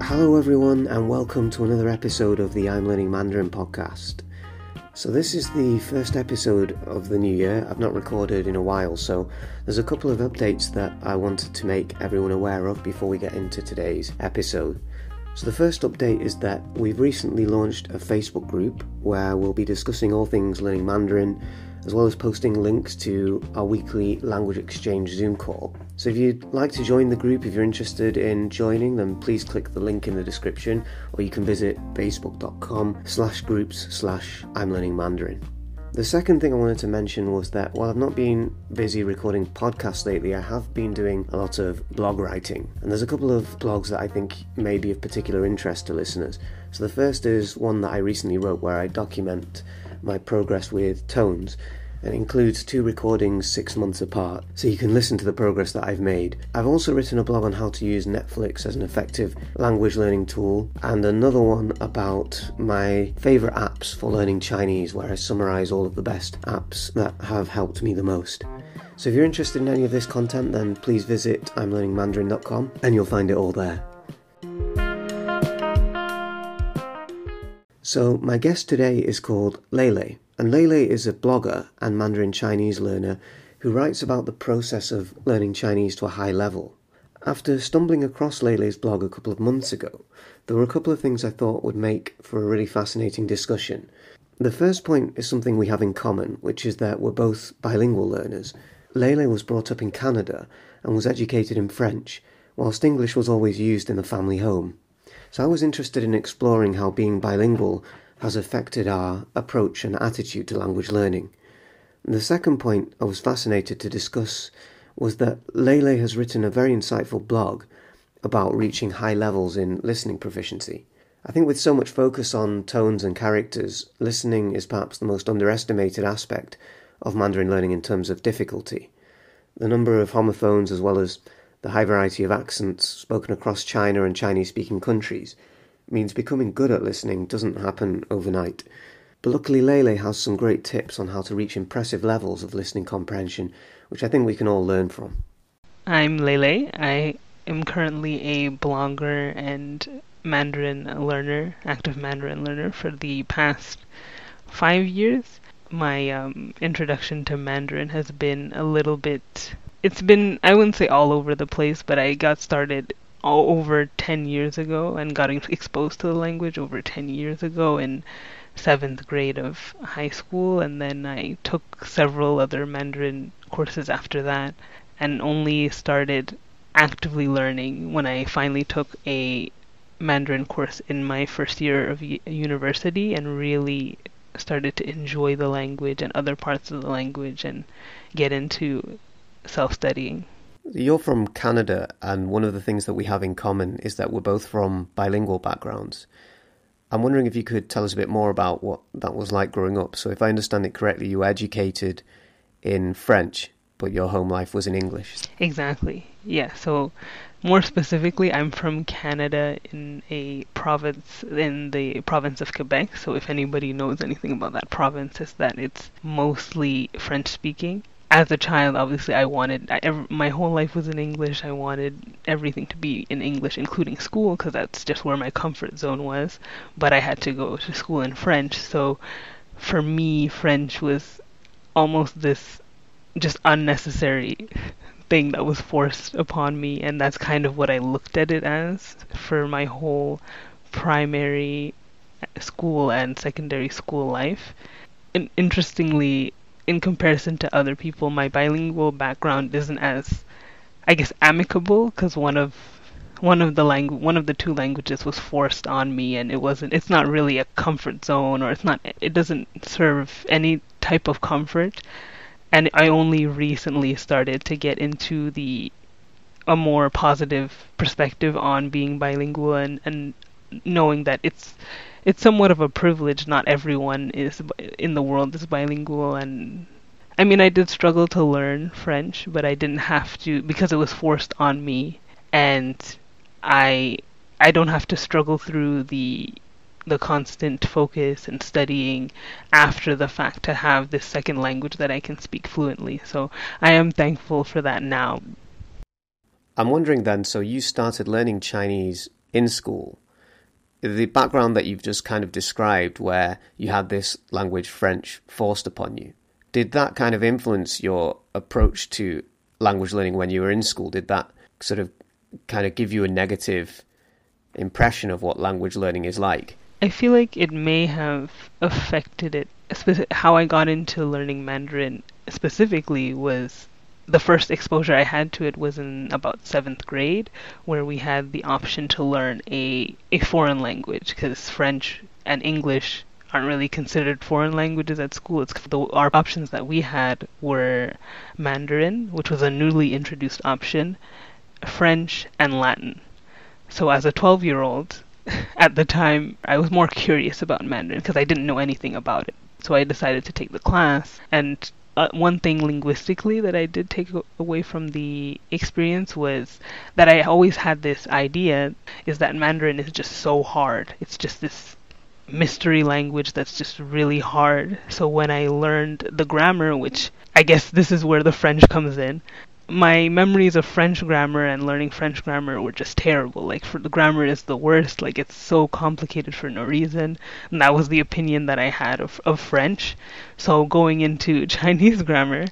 Hello everyone and welcome to another episode of the I'm Learning Mandarin podcast. So this is the first episode of the new year. I've not recorded in a while, so there's a couple of updates that I wanted to make everyone aware of before we get into today's episode. So the first update is that we've recently launched a Facebook group where we'll be discussing all things learning Mandarin, as well as posting links to our weekly language exchange Zoom call. So if you'd like to join the group, if you're interested in joining, then please click the link in the description, or you can visit facebook.com/groups/I'mLearningMandarin. The second thing I wanted to mention was that while I've not been busy recording podcasts lately, I have been doing a lot of blog writing. And there's a couple of blogs that I think may be of particular interest to listeners. So the first is one that I recently wrote where I document my progress with tones, and includes 2 recordings 6 months apart, so you can listen to the progress that I've made. I've also written a blog on how to use Netflix as an effective language learning tool, and another one about my favourite apps for learning Chinese, where I summarise all of the best apps that have helped me the most. So if you're interested in any of this content, then please visit imlearningmandarin.com and you'll find it all there. So my guest today is called Lele, and Lele is a blogger and Mandarin Chinese learner who writes about the process of learning Chinese to a high level. After stumbling across Lele's blog a couple of months ago, there were a couple of things I thought would make for a really fascinating discussion. The first point is something we have in common, which is that we're both bilingual learners. Lele was brought up in Canada and was educated in French, whilst English was always used in the family home. So I was interested in exploring how being bilingual has affected our approach and attitude to language learning. And the second point I was fascinated to discuss was that Lele has written a very insightful blog about reaching high levels in listening proficiency. I think with so much focus on tones and characters, listening is perhaps the most underestimated aspect of Mandarin learning in terms of difficulty. The number of homophones, as well as the high variety of accents spoken across China and Chinese-speaking countries, means becoming good at listening doesn't happen overnight. But luckily Lele has some great tips on how to reach impressive levels of listening comprehension, which I think we can all learn from. I'm Lele. I am currently a blogger and Mandarin learner, active Mandarin learner for the past 5 years. My introduction to Mandarin has been a little bit... It's been, I wouldn't say all over the place, but I got started over 10 years ago and got exposed to the language over 10 years ago in 7th grade of high school, and then I took several other Mandarin courses after that and only started actively learning when I finally took a Mandarin course in my first year of university and really started to enjoy the language and other parts of the language and get into self-studying. You're from Canada, and one of the things that we have in common is that we're both from bilingual backgrounds. I'm wondering if you could tell us a bit more about what that was like growing up. So if I understand it correctly, you were educated in French, but your home life was in English. Exactly. Yeah, so more specifically, I'm from Canada in the province of Quebec. So if anybody knows anything about that province, it's that it's mostly French-speaking. As a child, obviously, my whole life was in English. I wanted everything to be in English, including school, because that's just where my comfort zone was. But I had to go to school in French. So for me, French was almost this just unnecessary thing that was forced upon me. And that's kind of what I looked at it as for my whole primary school and secondary school life. And interestingly, in comparison to other people, my bilingual background isn't as, I guess, amicable, because one of the 2 languages was forced on me, and it's not really a comfort zone, or it doesn't serve any type of comfort. And I only recently started to get into a more positive perspective on being bilingual and knowing that it's somewhat of a privilege. Not everyone in the world is bilingual, and I mean, I did struggle to learn French, but I didn't have to because it was forced on me, and I don't have to struggle through the constant focus and studying after the fact to have this second language that I can speak fluently. So I am thankful for that now. I'm wondering then, so you started learning Chinese in school, the background that you've just kind of described, where you had this language, French, forced upon you, did that kind of influence your approach to language learning when you were in school? Did that sort of kind of give you a negative impression of what language learning is like? I feel like it may have affected it. How I got into learning Mandarin specifically was the first exposure I had to it was in about 7th grade, where we had the option to learn a foreign language, because French and English aren't really considered foreign languages at school. Our options that we had were Mandarin, which was a newly introduced option, French, and Latin. So as a 12-year-old, at the time, I was more curious about Mandarin because I didn't know anything about it. So I decided to take the class. And one thing linguistically that I did take away from the experience was that I always had this idea is that Mandarin is just so hard. It's just this mystery language that's just really hard. So when I learned the grammar, which I guess this is where the French comes in, my memories of French grammar and learning French grammar were just terrible. Like, the grammar is the worst. Like, it's so complicated for no reason. And that was the opinion that I had of French. So going into Chinese grammar,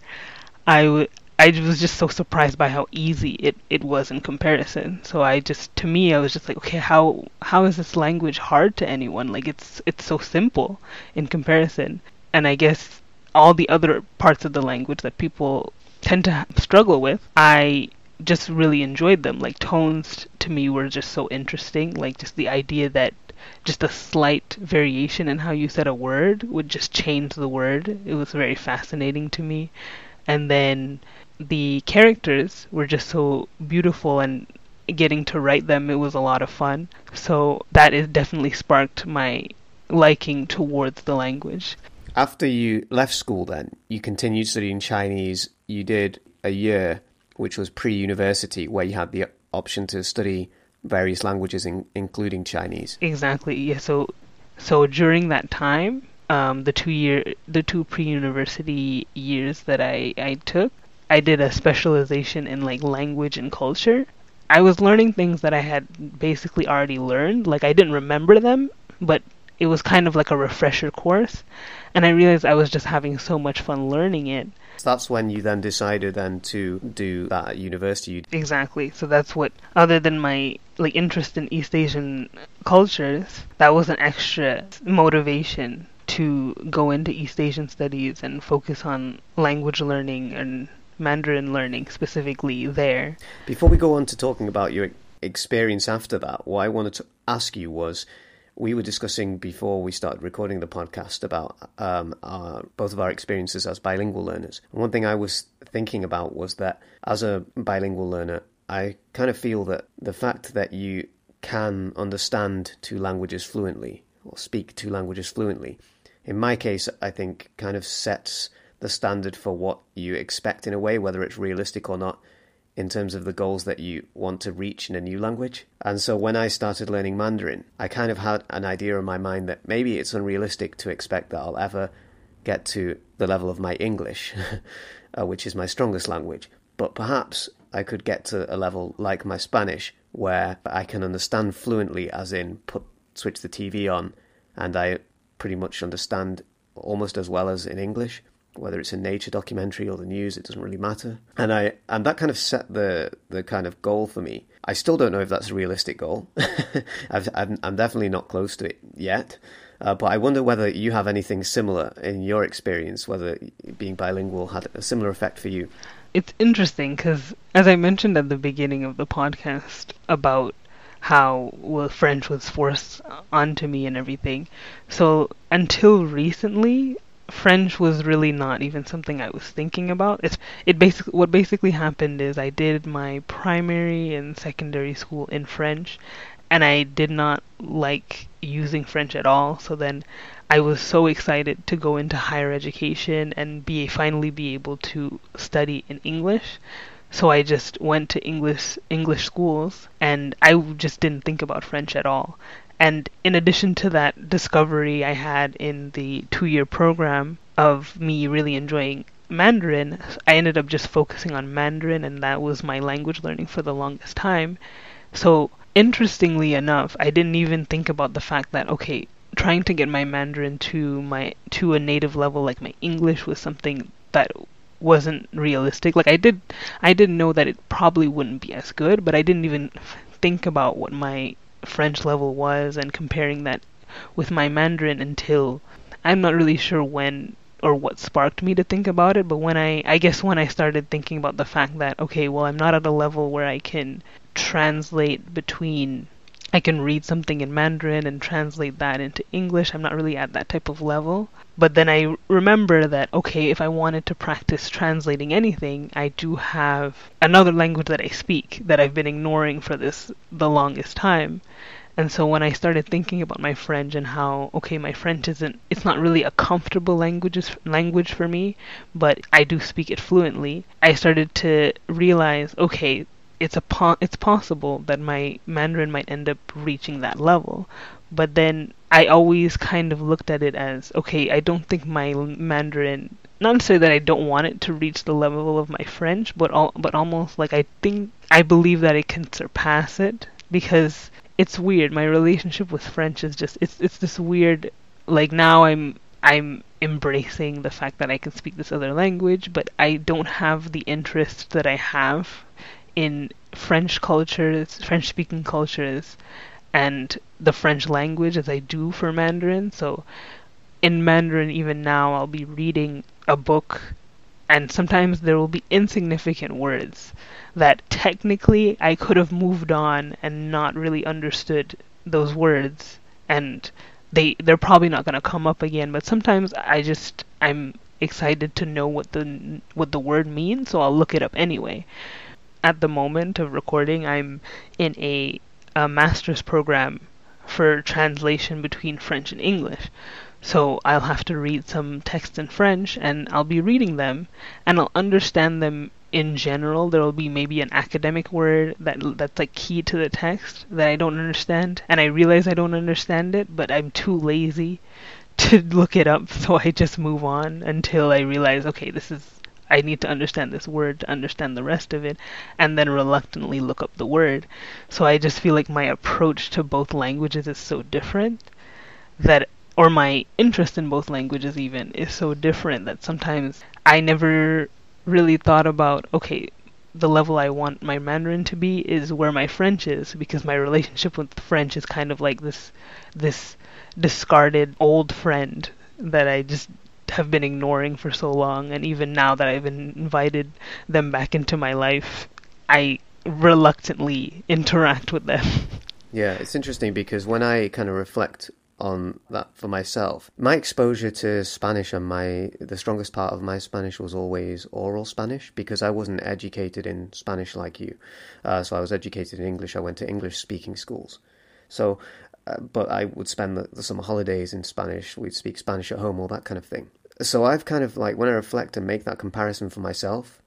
I was just so surprised by how easy it was in comparison. So to me, I was just like, okay, how is this language hard to anyone? Like, it's so simple in comparison. And I guess all the other parts of the language that people tend to struggle with, I just really enjoyed them. Like, tones to me were just so interesting. Like, just the idea that just a slight variation in how you said a word would just change the word. It was very fascinating to me. And then the characters were just so beautiful, and getting to write them, it was a lot of fun. So that is definitely sparked my liking towards the language. After you left school then, you continued studying Chinese. You did a year, which was pre-university, where you had the option to study various languages, including Chinese. Exactly, yeah. So during that time, the 2 pre-university years that I took, I did a specialization in like language and culture. I was learning things that I had basically already learned. Like, I didn't remember them, but it was kind of like a refresher course. And I realized I was just having so much fun learning it. So that's when you then decided then to do that at university. Exactly. So that's what, other than my like interest in East Asian cultures, that was an extra motivation to go into East Asian studies and focus on language learning and Mandarin learning specifically there. Before we go on to talking about your experience after that, what I wanted to ask you was, we were discussing before we started recording the podcast about both of our experiences as bilingual learners. And one thing I was thinking about was that as a bilingual learner, I kind of feel that the fact that you can understand 2 languages fluently, or speak 2 languages fluently, in my case, I think kind of sets the standard for what you expect in a way, whether it's realistic or not, in terms of the goals that you want to reach in a new language. And so when I started learning Mandarin, I kind of had an idea in my mind that maybe it's unrealistic to expect that I'll ever get to the level of my English, which is my strongest language. But perhaps I could get to a level like my Spanish, where I can understand fluently, as in switch the TV on, and I pretty much understand almost as well as in English. Whether it's a nature documentary or the news, it doesn't really matter. And that kind of set the kind of goal for me. I still don't know if that's a realistic goal. I'm definitely not close to it yet. But I wonder whether you have anything similar in your experience, whether being bilingual had a similar effect for you. It's interesting because, as I mentioned at the beginning of the podcast about how French was forced onto me and everything, so until recently, French was really not even something I was thinking about. What basically happened is I did my primary and secondary school in French, and I did not like using French at all. So then I was so excited to go into higher education and finally be able to study in English. So I just went to English schools, and I just didn't think about French at all. And in addition to that discovery I had in the 2-year program of me really enjoying Mandarin, I ended up just focusing on Mandarin, and that was my language learning for the longest time. So interestingly enough, I didn't even think about the fact that, okay, trying to get my Mandarin to a native level like my English was something that wasn't realistic. Like I did know that it probably wouldn't be as good, but I didn't even think about what my French level was and comparing that with my Mandarin until I'm not really sure when or what sparked me to think about it, but when I guess when I started thinking about the fact that, okay, well, I'm not at a level where I can translate between I can read something in Mandarin and translate that into English. I'm not really at that type of level. But then I remember that, okay, if I wanted to practice translating anything, I do have another language that I speak that I've been ignoring for the longest time. And so when I started thinking about my French and how, okay, my French it's not really a comfortable language for me, but I do speak it fluently, I started to realize, okay, it's possible that my Mandarin might end up reaching that level. But then I always kind of looked at it as, okay, I don't think my Mandarin, not necessarily that I don't want it to reach the level of my French, but almost like I believe that it can surpass it, because it's weird. My relationship with French is just it's this weird, like, now I'm embracing the fact that I can speak this other language, but I don't have the interest that I have in French speaking cultures, and the French language as I do for Mandarin. So in Mandarin, even now, I'll be reading a book, and sometimes there will be insignificant words that technically I could have moved on and not really understood those words, and they're probably not going to come up again. But sometimes I'm excited to know what the word means, so I'll look it up anyway. At the moment of recording, I'm in a master's program for translation between French and English. So I'll have to read some texts in French, and I'll be reading them, and I'll understand them in general. There will be maybe an academic word that's like key to the text that I don't understand, and I realize I don't understand it, but I'm too lazy to look it up, so I just move on until I realize, okay, I need to understand this word to understand the rest of it, and then reluctantly look up the word. So I just feel like my approach to both languages is so different that, or my interest in both languages even, is so different that sometimes I never really thought about, okay, the level I want my Mandarin to be is where my French is, because my relationship with French is kind of like this discarded old friend that I just have been ignoring for so long, and even now that I've invited them back into my life, I reluctantly interact with them. Yeah, it's interesting because when I kind of reflect on that for myself, my exposure to Spanish and the strongest part of my Spanish was always oral Spanish, because I wasn't educated in Spanish like you. So I was educated in English. I went to English speaking schools. So, but I would spend the summer holidays in Spanish. We'd speak Spanish at home, all that kind of thing. So I've kind of, like, when I reflect and make that comparison for myself,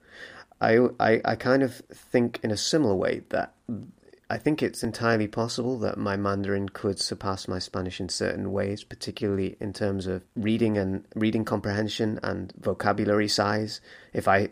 I kind of think in a similar way that I think it's entirely possible that my Mandarin could surpass my Spanish in certain ways, particularly in terms of reading comprehension and vocabulary size. If I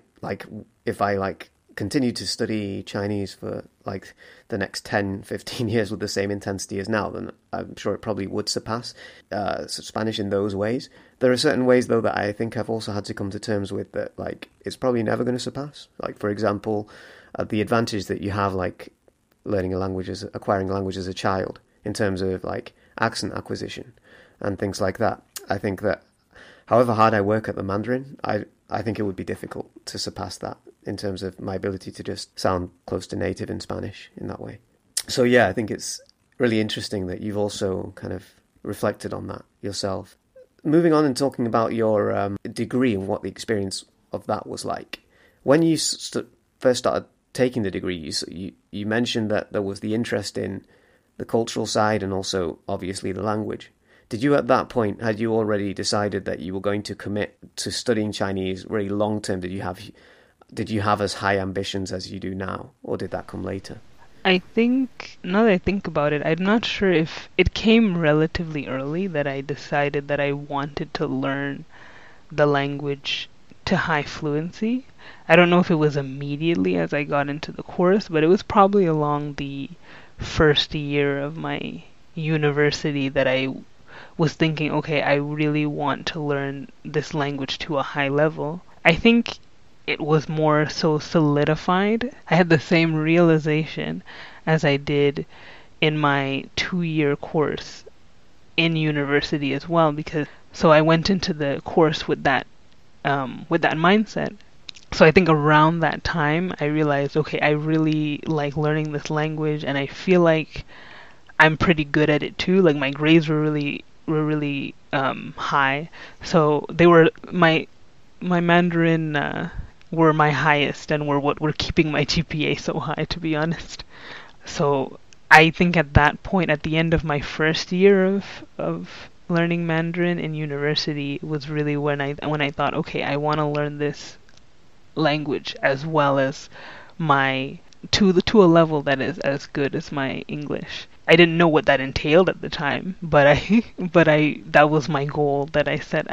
continue to study Chinese for like the next 10, 15 years with the same intensity as now, then I'm sure it probably would surpass Spanish in those ways. There are certain ways, though, that I think I've also had to come to terms with that, like, it's probably never going to surpass. Like, for example, the advantage that you have, like, acquiring a language as a child, in terms of, like, accent acquisition and things like that. I think that however hard I work at the Mandarin, I think it would be difficult to surpass that in terms of my ability to just sound close to native in Spanish in that way. So yeah, I think it's really interesting that you've also kind of reflected on that yourself. Moving on and talking about your degree and what the experience of that was like. When you first started taking the degree, you mentioned that there was the interest in the cultural side and also obviously the language. Did you at that point, had you already decided that you were going to commit to studying Chinese really long term? Did you have as high ambitions as you do now, or did that come later? I think, now that I think about it, I'm not sure if it came relatively early that I decided that I wanted to learn the language to high fluency. I don't know if it was immediately as I got into the course, but it was probably along the first year of my university that I was thinking, okay, I really want to learn this language to a high level. I think it was more so solidified. I had the same realization as I did in my 2-year course in university as well, because so I went into the course with that mindset. So I think around that time I realized, okay, I really like learning this language, and I feel like I'm pretty good at it too. Like my grades were really high, so they were my Mandarin were my highest and were what were keeping my GPA so high, to be honest. So I think at that point, at the end of my first year of learning Mandarin in university, was really when I thought, okay, I want to learn this language as well as my to a level that is as good as my English. I didn't know what that entailed at the time, but I but I that was my goal that I set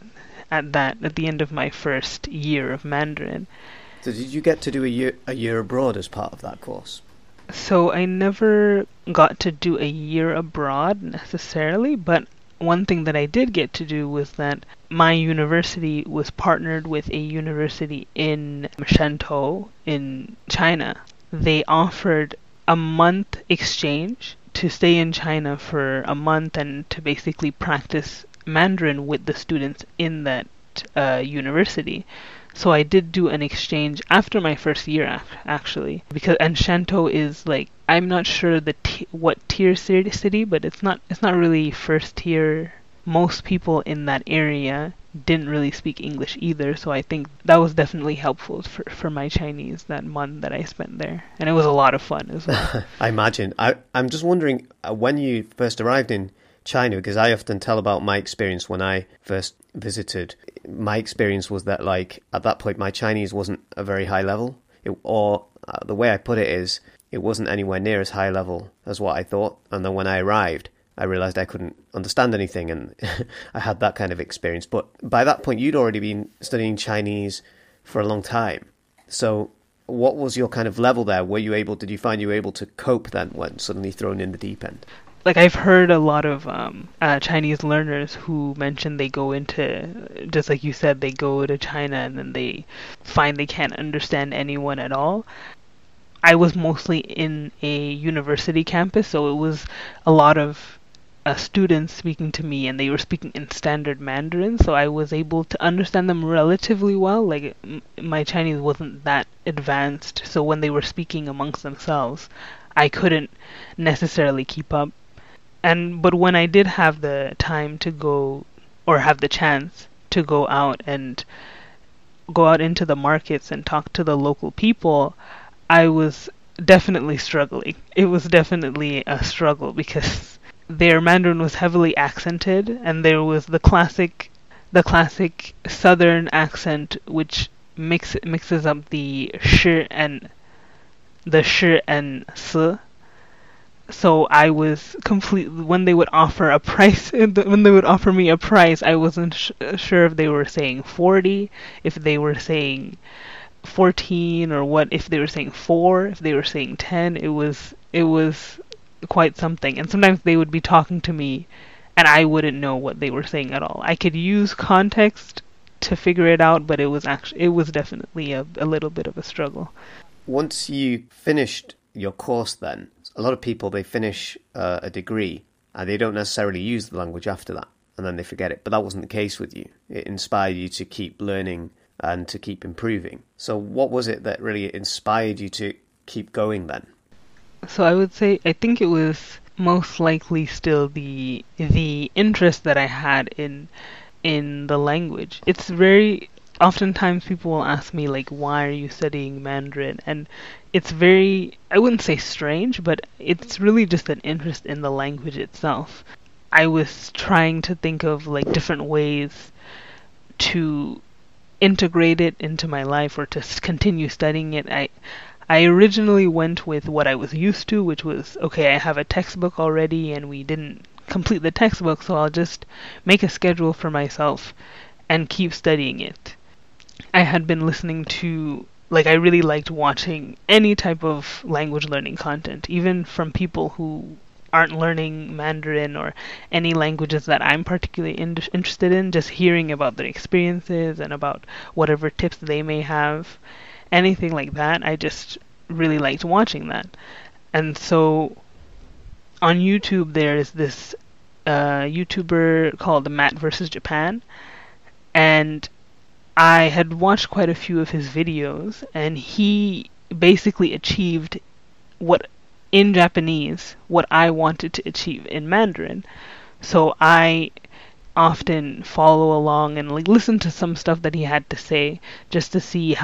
at the end of my first year of Mandarin. So did you get to do a year abroad as part of that course? So I never got to do a year abroad necessarily, but one thing that I did get to do was that my university was partnered with a university in Shantou in China. They offered a month exchange to stay in China for a month and to basically practice Mandarin with the students in that university. So I did do an exchange after my first year, actually, because and Shantou is like, I'm not sure what tier city, but it's not really first tier. Most people in that area didn't really speak English either, so I think that was definitely helpful for my Chinese that month that I spent there, and it was a lot of fun as well. I imagine. I'm just wondering, when you first arrived in China, because I often tell about my experience when I first visited. My experience was that, like, at that point, my Chinese wasn't a very high level, the way I put it is, it wasn't anywhere near as high level as what I thought. And then when I arrived, I realized I couldn't understand anything, and I had that kind of experience. But by that point, you'd already been studying Chinese for a long time. So what was your kind of level there? Did you find you were able to cope then when suddenly thrown in the deep end? Like, I've heard a lot of Chinese learners who mention they go into, just like you said, they go to China and then they find they can't understand anyone at all. I was mostly in a university campus, so it was a lot of students speaking to me, and they were speaking in standard Mandarin, so I was able to understand them relatively well. Like, my Chinese wasn't that advanced, so when they were speaking amongst themselves, I couldn't necessarily keep up. But when I did have the time to go, or have the chance to go out into the markets and talk to the local people, I was definitely struggling. It was definitely a struggle because their Mandarin was heavily accented, and there was the classic southern accent, which mixes up the shi and si. So I was completely, when they would offer me a price, I wasn't sure if they were saying 40, if they were saying 14, or what, if they were saying 4, if they were saying 10. It was quite something. And sometimes they would be talking to me and I wouldn't know what they were saying at all. I could use context to figure it out, but it was definitely a little bit of a struggle. Once you finished your course then, a lot of people, they finish a degree and they don't necessarily use the language after that, and then they forget it. But that wasn't the case with you. It inspired you to keep learning and to keep improving. So what was it that really inspired you to keep going then? So I would say, I think it was most likely still the interest that I had in the language. It's very oftentimes people will ask me, like, why are you studying Mandarin? And it's very, I wouldn't say strange, but it's really just an interest in the language itself. I was trying to think of, like, different ways to integrate it into my life or to continue studying it. I originally went with what I was used to, which was, okay, I have a textbook already and we didn't complete the textbook, so I'll just make a schedule for myself and keep studying it. I had been listening to like I really liked watching any type of language learning content, even from people who aren't learning Mandarin or any languages that I'm particularly interested in, just hearing about their experiences and about whatever tips they may have, anything like that. I just really liked watching that. And so on YouTube, there's this YouTuber called Matt versus Japan, and I had watched quite a few of his videos, and he basically achieved what in Japanese what I wanted to achieve in Mandarin. So I often follow along and like listen to some stuff that he had to say just to see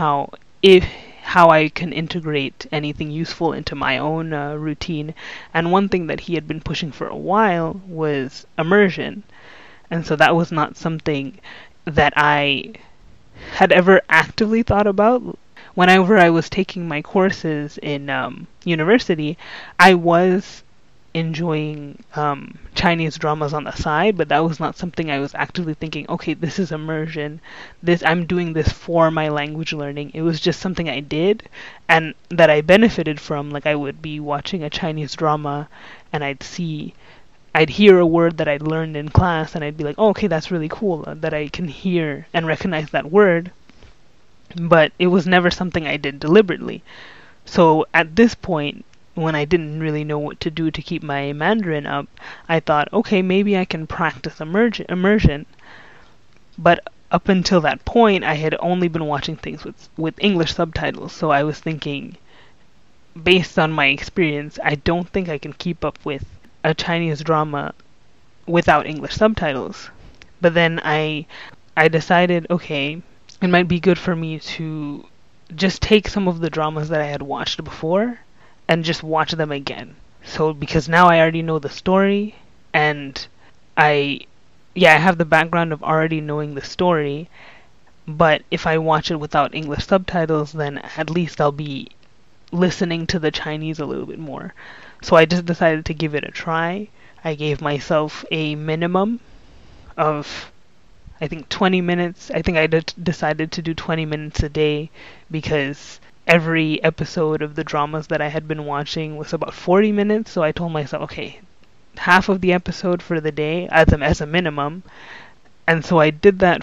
how I can integrate anything useful into my own routine. And one thing that he had been pushing for a while was immersion. And so that was not something that I had ever actively thought about. Whenever I was taking my courses in university, I was enjoying Chinese dramas on the side, but that was not something I was actively thinking, okay, this is immersion. I'm doing this for my language learning. It was just something I did and that I benefited from. Like I would be watching a Chinese drama and I'd hear a word that I'd learned in class and I'd be like, oh, okay, that's really cool that I can hear and recognize that word. But it was never something I did deliberately. So at this point, when I didn't really know what to do to keep my Mandarin up, I thought, okay, maybe I can practice immersion. But up until that point, I had only been watching things with English subtitles. So I was thinking, based on my experience, I don't think I can keep up with a Chinese drama without English subtitles. But then I decided, okay, it might be good for me to just take some of the dramas that I had watched before and just watch them again. So because now I already know the story and I have the background of already knowing the story, but if I watch it without English subtitles, then at least I'll be listening to the Chinese a little bit more. So I just decided to give it a try. I gave myself a minimum of, I think, 20 minutes. I think I decided to do 20 minutes a day because every episode of the dramas that I had been watching was about 40 minutes. So I told myself, okay, half of the episode for the day as a minimum. And so I did that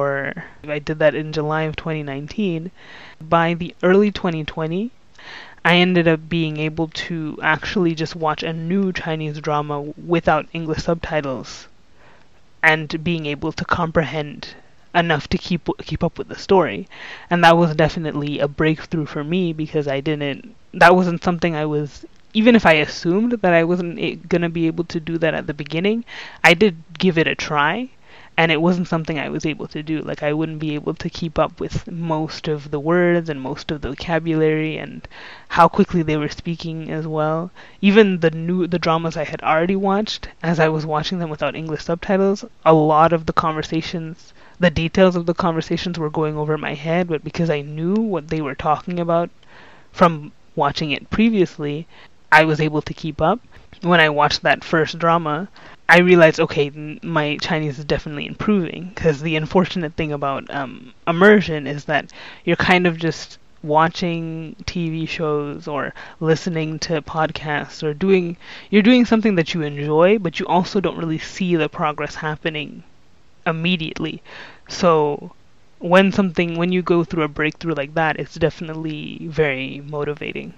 in July of 2019. By the early 2020, I ended up being able to actually just watch a new Chinese drama without English subtitles and being able to comprehend enough to keep up with the story. And that was definitely a breakthrough for me because that wasn't something I was, even if I assumed that I wasn't going to be able to do that at the beginning, I did give it a try. And it wasn't something I was able to do. Like I wouldn't be able to keep up with most of the words and most of the vocabulary and how quickly they were speaking as well. Even the dramas I had already watched, as I was watching them without English subtitles, a lot of the conversations, the details of the conversations were going over my head, but because I knew what they were talking about from watching it previously, I was able to keep up. When I watched that first drama, I realized, okay, my Chinese is definitely improving, because the unfortunate thing about immersion is that you're kind of just watching TV shows or listening to podcasts or you're doing something that you enjoy, but you also don't really see the progress happening immediately. So when you go through a breakthrough like that, it's definitely very motivating.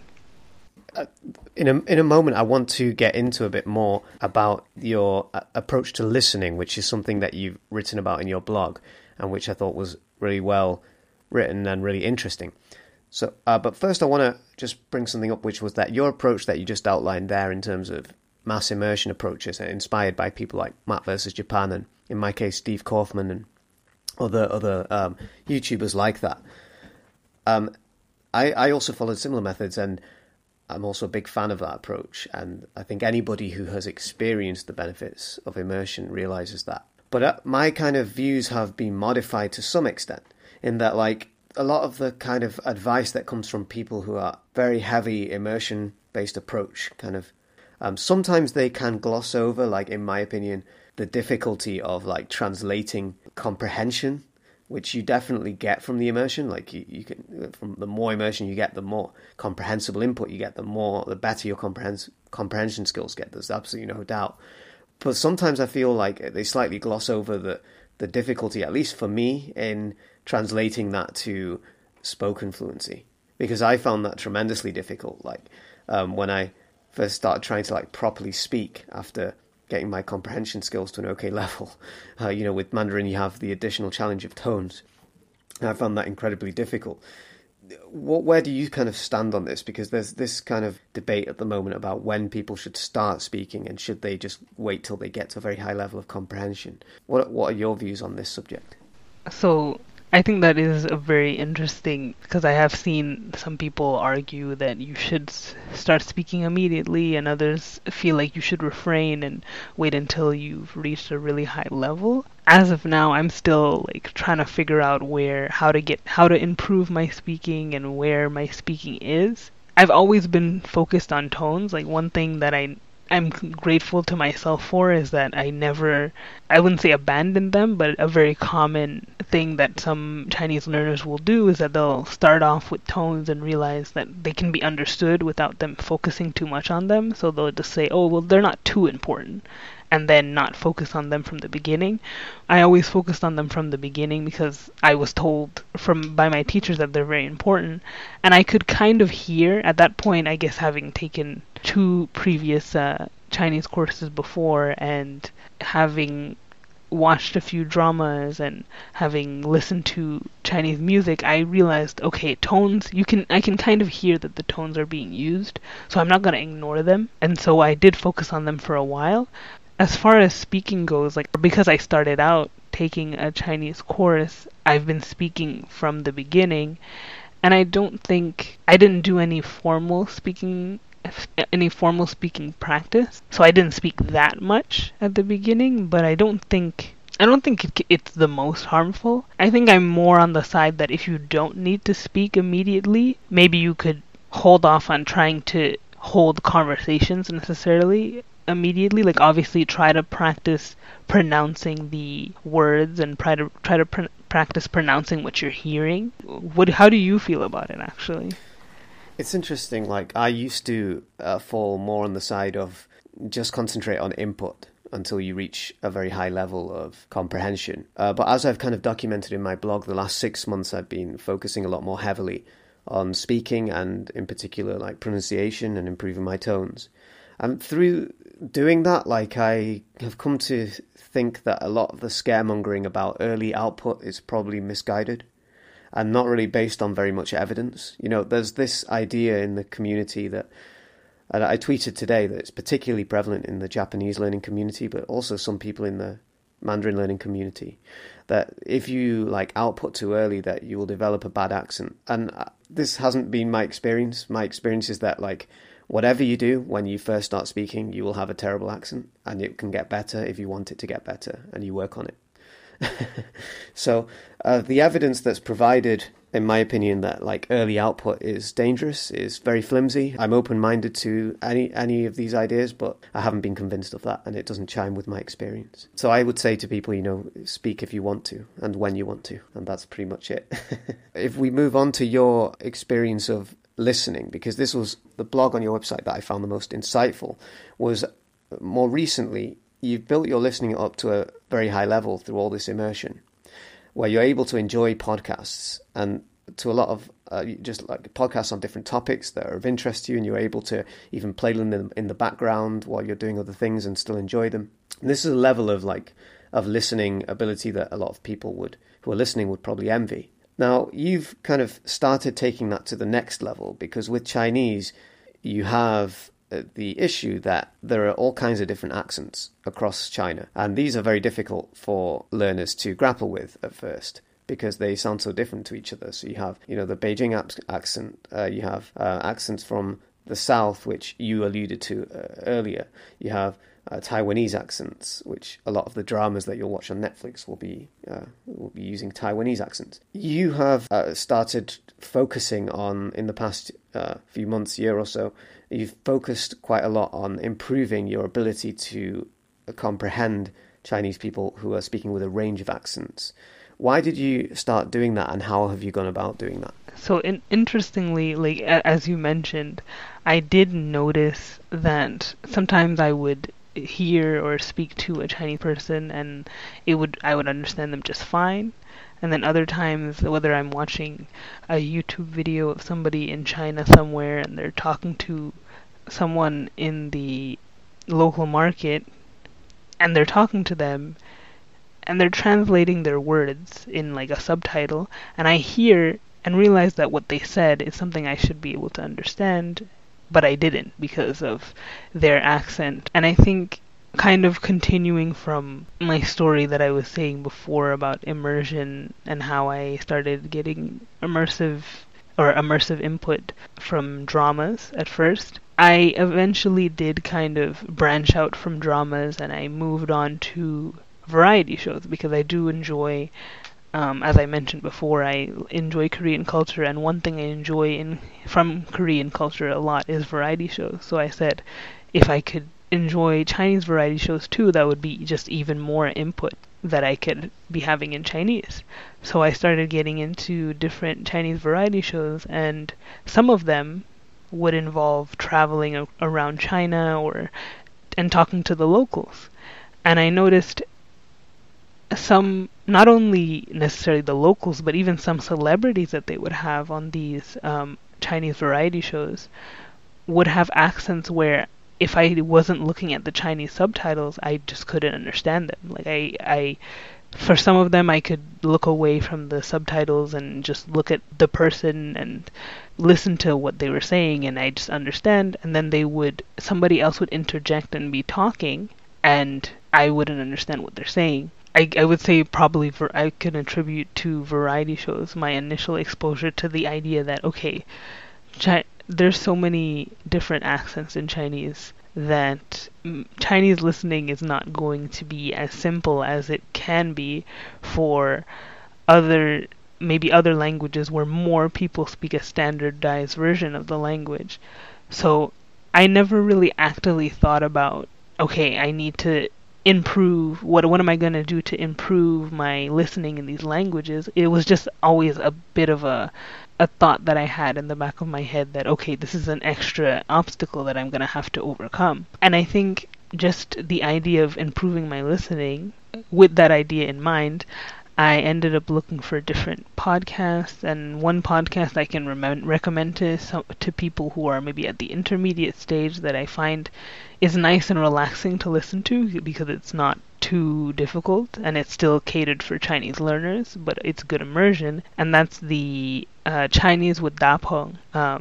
In a moment, I want to get into a bit more about your approach to listening, which is something that you've written about in your blog, and which I thought was really well written and really interesting. So, but first, I want to just bring something up, which was that your approach that you just outlined there in terms of mass immersion approaches, inspired by people like Matt versus Japan, and in my case, Steve Kaufman and other YouTubers like that. I also followed similar methods, and I'm also a big fan of that approach, and I think anybody who has experienced the benefits of immersion realizes that. But my kind of views have been modified to some extent, in that like a lot of the kind of advice that comes from people who are very heavy immersion-based approach, kind of sometimes they can gloss over, like in my opinion, the difficulty of like translating comprehension which you definitely get from the immersion. Like you can, from the more immersion you get, the more comprehensible input you get, the better your comprehension skills get. There's absolutely no doubt. But sometimes I feel like they slightly gloss over the difficulty, at least for me, in translating that to spoken fluency, because I found that tremendously difficult. Like when I first started trying to like properly speak after getting my comprehension skills to an okay level. With Mandarin you have the additional challenge of tones. I found that incredibly difficult. Where do you kind of stand on this? Because there's this kind of debate at the moment about when people should start speaking and should they just wait till they get to a very high level of comprehension. What are your views on this subject? So I think that is a very interesting, because I have seen some people argue that you should start speaking immediately, and others feel like you should refrain and wait until you've reached a really high level. As of now, I'm still like trying to figure out how to improve my speaking and where my speaking is. I've always been focused on tones. Like one thing that I'm grateful to myself for is that I wouldn't say abandoned them, but a very common thing that some Chinese learners will do is that they'll start off with tones and realize that they can be understood without them focusing too much on them. So they'll just say, oh, well, they're not too important, and then not focus on them from the beginning. I always focused on them from the beginning because I was told by my teachers that they're very important, and I could kind of hear at that point, I guess, having taken 2 previous Chinese courses before and having watched a few dramas and having listened to Chinese music, I realized, okay, tones, I can kind of hear that the tones are being used, so I'm not going to ignore them. And so I did focus on them for a while. As far as speaking goes, like, because I started out taking a Chinese course, I've been speaking from the beginning, and I didn't do any formal speaking practice, so I didn't speak that much at the beginning. But I don't think it's the most harmful. I think I'm more on the side that if you don't need to speak immediately, maybe you could hold off on trying to hold conversations necessarily immediately. Like, obviously try to practice pronouncing the words and try to practice pronouncing what you're hearing. How do you feel about it, actually? It's interesting. Like, I used to fall more on the side of just concentrate on input until you reach a very high level of comprehension. But as I've kind of documented in my blog, the last 6 months I've been focusing a lot more heavily on speaking, and in particular like pronunciation and improving my tones. And through doing that, like, I have come to think that a lot of the scaremongering about early output is probably misguided and not really based on very much evidence. There's this idea in the community that, and I tweeted today, that it's particularly prevalent in the Japanese learning community, but also some people in the Mandarin learning community, that if you like output too early, that you will develop a bad accent. And this hasn't been my experience. My experience is that, like, whatever you do when you first start speaking, you will have a terrible accent, and it can get better if you want it to get better and you work on it. So the evidence that's provided, in my opinion, that like early output is dangerous is very flimsy. I'm open-minded to any of these ideas, but I haven't been convinced of that, and it doesn't chime with my experience. So I would say to people, speak if you want to and when you want to, and that's pretty much it. If we move on to your experience of listening, because this was the blog on your website that I found the most insightful, was more recently you've built your listening up to a very high level through all this immersion, where you're able to enjoy podcasts, and to a lot of just like podcasts on different topics that are of interest to you, and you're able to even play them in the background while you're doing other things and still enjoy them. And this is a level of listening ability that a lot of people who are listening would probably envy. Now, you've kind of started taking that to the next level, because with Chinese, you have the issue that there are all kinds of different accents across China, and these are very difficult for learners to grapple with at first, because they sound so different to each other. So you have, the Beijing accent, you have accents from the south, which you alluded to earlier. You have Taiwanese accents, which a lot of the dramas that you'll watch on Netflix will be using Taiwanese accents. You have started focusing on, in the past few months, year or so, you've focused quite a lot on improving your ability to comprehend Chinese people who are speaking with a range of accents. Why did you start doing that, and how have you gone about doing that? So interestingly, like as you mentioned, I did notice that sometimes I would hear or speak to a Chinese person and I would understand them just fine. And then other times, whether I'm watching a YouTube video of somebody in China somewhere and they're talking to someone in the local market and they're talking to them and they're translating their words in like a subtitle, and I hear and realize that what they said is something I should be able to understand, but I didn't because of their accent. And I think, kind of continuing from my story that I was saying before about immersion and how I started getting immersive input from dramas at first, I eventually did kind of branch out from dramas and I moved on to variety shows because I do enjoy, as I mentioned before, I enjoy Korean culture, and one thing I enjoy from Korean culture a lot is variety shows. So I said, if I could enjoy Chinese variety shows too, that would be just even more input that I could be having in Chinese. So I started getting into different Chinese variety shows, and some of them would involve traveling around China and talking to the locals. And I noticed some, not only necessarily the locals, but even some celebrities that they would have on these Chinese variety shows would have accents where if I wasn't looking at the Chinese subtitles, I just couldn't understand them. Like I for some of them, I could look away from the subtitles and just look at the person and listen to what they were saying, and I just understand. And then somebody else would interject and be talking, and I wouldn't understand what they're saying. I would say probably I can attribute to variety shows my initial exposure to the idea that, okay, there's so many different accents in Chinese that Chinese listening is not going to be as simple as it can be for maybe other languages where more people speak a standardized version of the language. So I never really actively thought about, okay, I need to improve, what am I going to do to improve my listening in these languages. It was just always a bit of a thought that I had in the back of my head that, okay, this is an extra obstacle that I'm going to have to overcome. And I think just the idea of improving my listening, with that idea in mind, I ended up looking for different podcasts, and one podcast I can recommend to people who are maybe at the intermediate stage that I find is nice and relaxing to listen to because it's not too difficult and it's still catered for Chinese learners, but it's good immersion, and that's the Chinese with Dapeng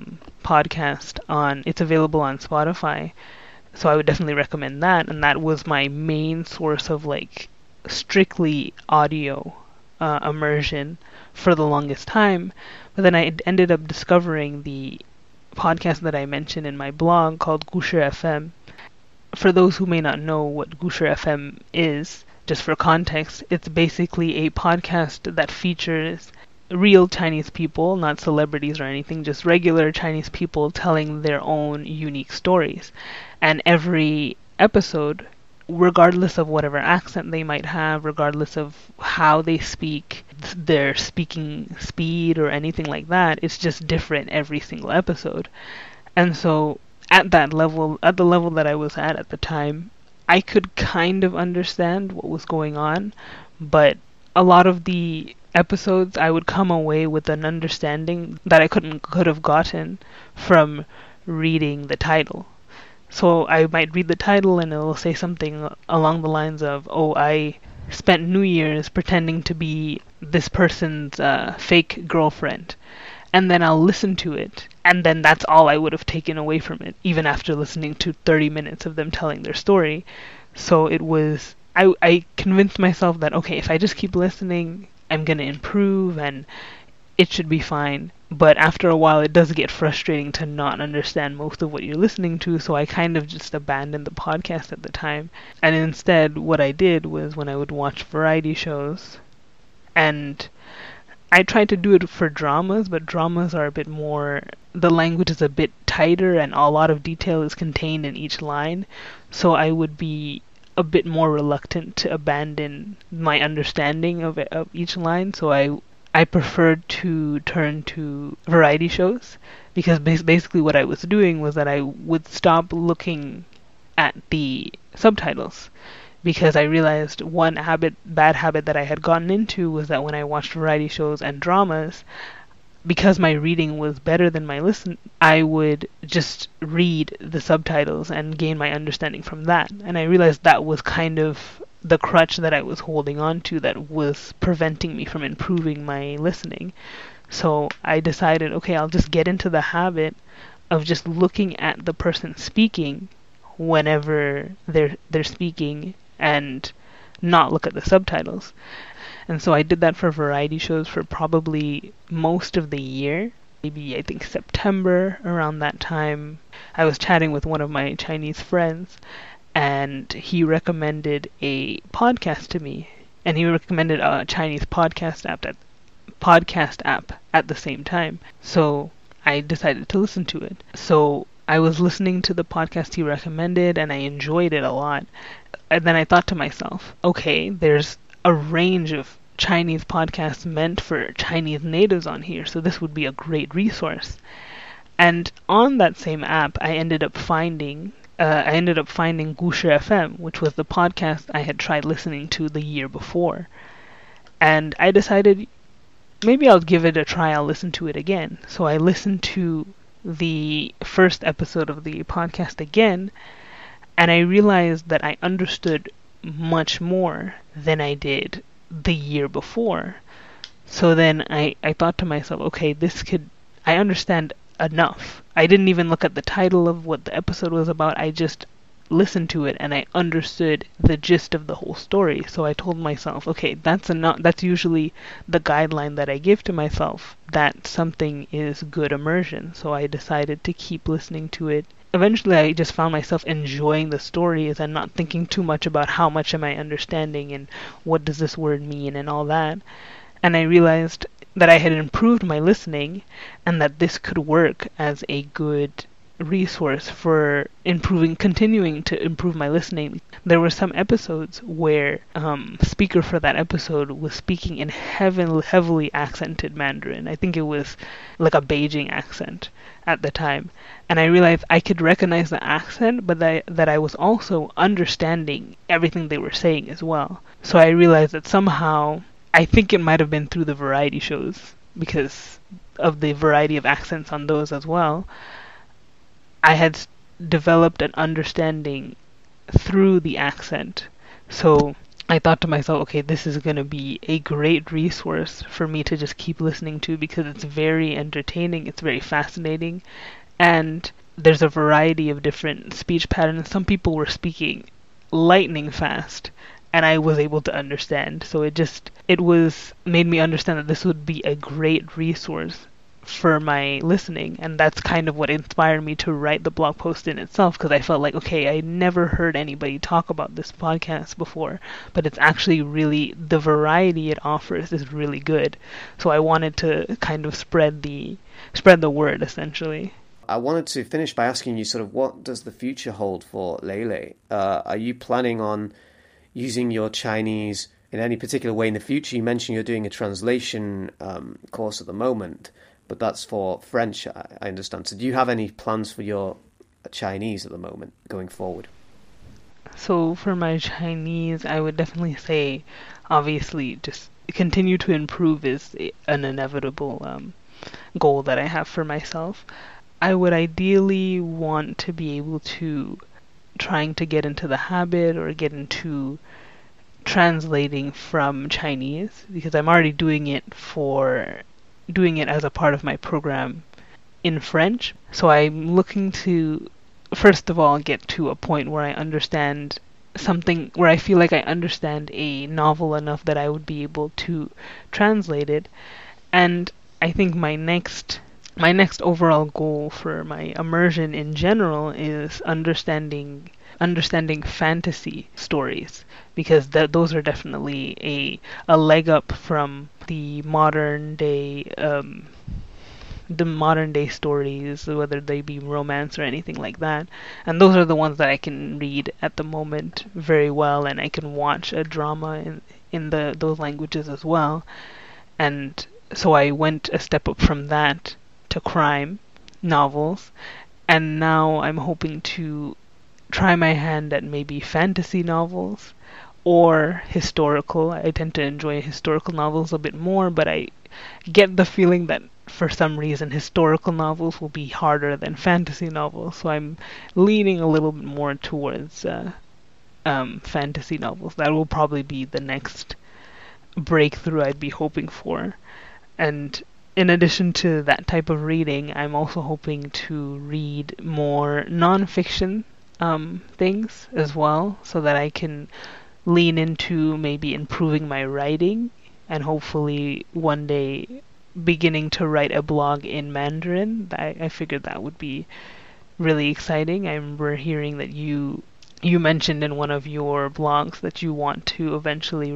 podcast. It's available on Spotify, so I would definitely recommend that. And that was my main source of like strictly audio immersion for the longest time. But then I ended up discovering the podcast that I mentioned in my blog called Gushi FM. For those who may not know what Gushi FM is, just for context, it's basically a podcast that features real Chinese people, not celebrities or anything, just regular Chinese people telling their own unique stories. And every episode, regardless of whatever accent they might have, regardless of how they speak, their speaking speed or anything like that, it's just different every single episode. And so at the level that I was at the time, I could kind of understand what was going on, but a lot of the episodes I would come away with an understanding that I could have gotten from reading the title. So I might read the title and it'll say something along the lines of, oh, I spent New Year's pretending to be this person's fake girlfriend. And then I'll listen to it, and then that's all I would have taken away from it, even after listening to 30 minutes of them telling their story. So it was, I convinced myself that, okay, if I just keep listening, I'm going to improve and it should be fine. But after a while, it does get frustrating to not understand most of what you're listening to, so I kind of just abandoned the podcast at the time. And instead, what I did was when I would watch variety shows, and I tried to do it for dramas, but dramas are a bit more, the language is a bit tighter and a lot of detail is contained in each line. So I would be a bit more reluctant to abandon my understanding of each line, so I preferred to turn to variety shows, because basically what I was doing was that I would stop looking at the subtitles, because I realized one bad habit that I had gotten into was that when I watched variety shows and dramas, because my reading was better than my listen, I would just read the subtitles and gain my understanding from that. And I realized that was kind of the crutch that I was holding on to that was preventing me from improving my listening. So I decided, okay, I'll just get into the habit of just looking at the person speaking whenever they're speaking and not look at the subtitles. And so I did that for variety shows for probably most of the year. Maybe I think September, around that time, I was chatting with one of my Chinese friends, and he recommended a podcast to me. And he recommended a Chinese podcast app at the same time. So I decided to listen to it. So I was listening to the podcast he recommended, and I enjoyed it a lot. And then I thought to myself, okay, there's a range of Chinese podcasts meant for Chinese natives on here, so this would be a great resource. And on that same app, I ended up finding Gushi FM, which was the podcast I had tried listening to the year before. And I decided maybe I'll give it a try, I'll listen to it again. So I listened to the first episode of the podcast again, and I realized that I understood much more than I did the year before. So then I thought to myself, okay, I understand enough. I didn't even look at the title of what the episode was about. I just listened to it and I understood the gist of the whole story. So I told myself, okay, that's enough. That's usually the guideline that I give to myself, that something is good immersion. So I decided to keep listening to it. Eventually I just found myself enjoying the stories and not thinking too much about how much am I understanding and what does this word mean and all that. And I realized that I had improved my listening and that this could work as a good resource for continuing to improve my listening. There were some episodes where speaker for that episode was speaking in heavily accented Mandarin. I think it was like a Beijing accent at the time. And I realized I could recognize the accent, but that I was also understanding everything they were saying as well. So I realized that somehow, I think it might have been through the variety shows, because of the variety of accents on those as well, I had developed an understanding through the accent. So I thought to myself, okay, this is going to be a great resource for me to just keep listening to, because it's very entertaining, it's very fascinating, and there's a variety of different speech patterns. Some people were speaking lightning fast, and I was able to understand. So it made me understand that this would be a great resource for my listening, and that's kind of what inspired me to write the blog post in itself, because I felt like, okay, I never heard anybody talk about this podcast before, but it's actually really, the variety it offers is really good. So I wanted to kind of spread the word, essentially. I wanted to finish by asking you sort of, what does the future hold for Lele? Are you planning on using your Chinese in any particular way in the future? You mentioned you're doing a translation course at the moment, but that's for French, I understand. So do you have any plans for your Chinese at the moment going forward? So for my Chinese, I would definitely say, obviously, just continue to improve is an inevitable goal that I have for myself. I would ideally want to be able to trying to get into the habit or get into translating from Chinese, because I'm already doing it as a part of my program in French. So I'm looking to, first of all, get to a point where I understand something, where I feel like I understand a novel enough that I would be able to translate it. And I think my next overall goal for my immersion in general is understanding fantasy stories, because those are definitely a leg up from the modern day the modern day stories, whether they be romance or anything like that. And those are the ones that I can read at the moment very well, and I can watch a drama in those languages as well. And so I went a step up from that to crime novels, and now I'm hoping to try my hand at maybe fantasy novels or historical. I tend to enjoy historical novels a bit more, but I get the feeling that for some reason historical novels will be harder than fantasy novels. So I'm leaning a little bit more towards fantasy novels. That will probably be the next breakthrough I'd be hoping for. And in addition to that type of reading, I'm also hoping to read more non-fiction things as well, so that I can lean into maybe improving my writing and hopefully one day beginning to write a blog in Mandarin. I figured that would be really exciting. I remember hearing that you mentioned in one of your blogs that you want to eventually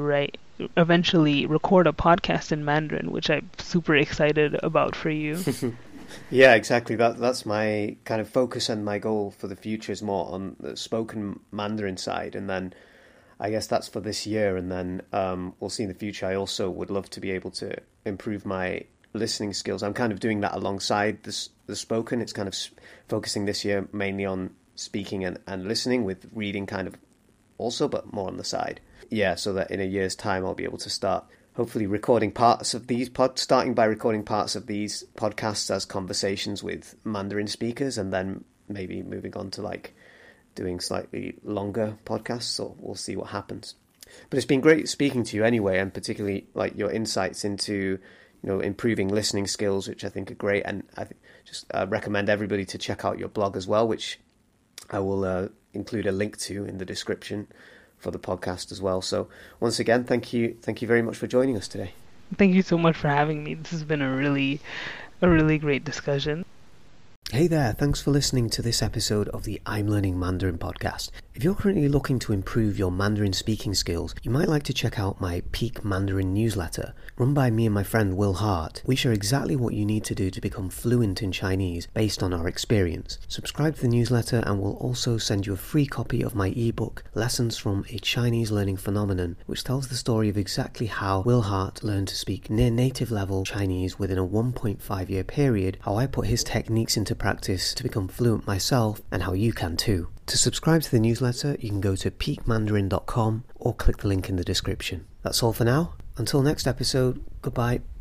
record a podcast in Mandarin, which I'm super excited about for you. Yeah, exactly. That's my kind of focus, and my goal for the future is more on the spoken Mandarin side, and then I guess that's for this year, and then we'll see in the future. I also would love to be able to improve my listening skills. I'm kind of doing that alongside the spoken. It's kind of focusing this year mainly on speaking and listening, with reading kind of also, but more on the side. Yeah, so that in a year's time I'll be able to start hopefully recording parts of these starting by recording parts of these podcasts as conversations with Mandarin speakers, and then maybe moving on to like doing slightly longer podcasts. So we'll see what happens. But it's been great speaking to you anyway, and particularly like your insights into, improving listening skills, which I think are great. And I just recommend everybody to check out your blog as well, which I will include a link to in the description for the podcast as well. So once again, thank you very much for joining us today. Thank you so much for having me. This has been a really great discussion. Hey there, thanks for listening to this episode of the I'm Learning Mandarin podcast. If you're currently looking to improve your Mandarin speaking skills, you might like to check out my Peak Mandarin newsletter, run by me and my friend Will Hart. We share exactly what you need to do to become fluent in Chinese based on our experience. Subscribe to the newsletter and we'll also send you a free copy of my ebook, Lessons from a Chinese Learning Phenomenon, which tells the story of exactly how Will Hart learned to speak near native level Chinese within a 1.5 year period, how I put his techniques into practice to become fluent myself, and how you can too. To subscribe to the newsletter, you can go to peakmandarin.com or click the link in the description. That's all for now. Until next episode, goodbye.